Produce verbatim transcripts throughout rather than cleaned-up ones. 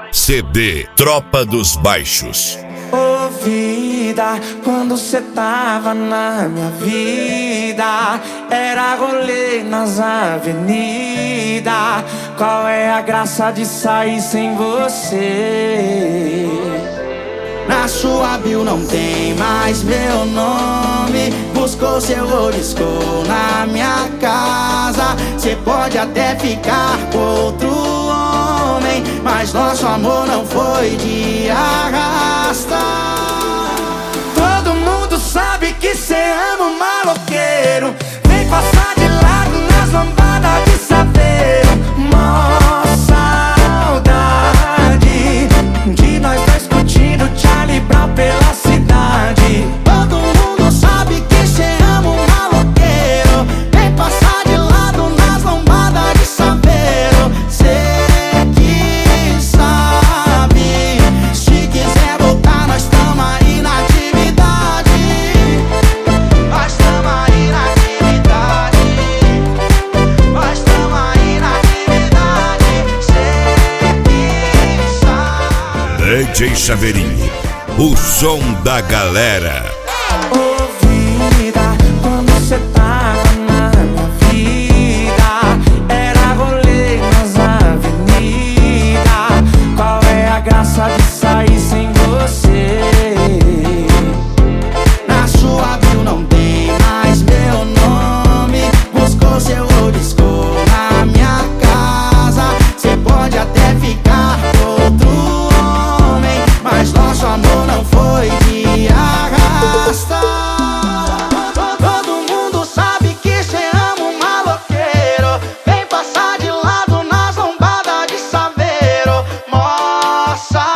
C D Tropa dos Baixos. Ô vida, quando cê tava na minha vida, era rolê nas avenidas. Qual é a graça de sair sem você? Na sua bio não tem mais meu nome. Buscou seu oliscou na minha casa. Cê pode até ficar com outro homem, mas nosso amor não foi de arrasta. Todo mundo sabe que cê ama um maloqueiro. Vem passar de lado nas lambadas de saveiro. Mó saudade de nós dois curtindo Charlie Brown pela cidade. Todo mundo sabe que cê ama um maloqueiro. Vem passar de lado nas lambadas de saveiro. Cê que sabe, se quiser voltar nós tamo aí na atividade. Nós tamo aí na atividade. Nós tamo aí na atividade. Cê que sabe. D J Chaveirinho, o som da galera. Ô vida, quando cê tava na minha vida, era rolê nas avenidas. Qual é a graça de sair sem você? Na sua bio não tem mais meu nome. Buscou seu oliscou na minha casa. Cê pode até ficar com outro homem, mas nosso amor não foi de arrasta. Todo mundo sabe que cê ama um maloqueiro. Vem passar de lado nas lombadas de saveiro. Mó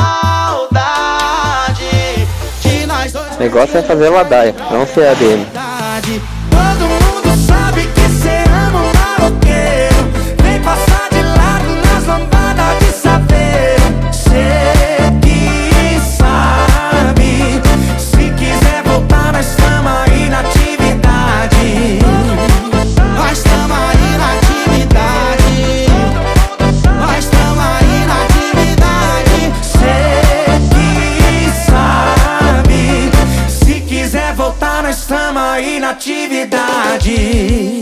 saudade de nós dois. O negócio é fazer ladaia, não ser A D M. Todo mundo sabe que cê ama um maloqueiro. Vem passar de lado nas lambadas de saveiro. Cê que sabe, se quiser voltar nós tamo aí na atividade. Nós tamo aí na atividade. Nós tamo aí na atividade. Cê que sabe, se quiser voltar nós tamo aí na atividade.